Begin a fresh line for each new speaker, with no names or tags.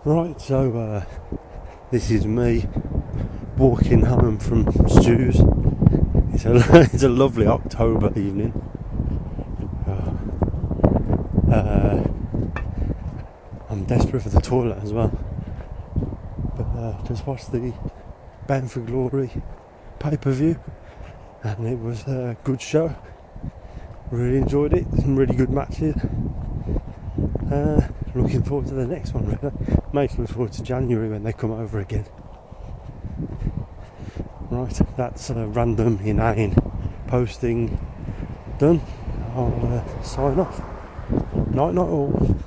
Right, so this is me walking home from Stew's. It's a lovely October evening. I'm desperate for the toilet as well. But just watched the Bound for Glory pay-per-view, and it was a good show. Really enjoyed it. Some really good matches. Looking forward to the next one, really. Most look forward to January when they come over again. Right, that's a random, inane posting done. I'll sign off. Night all.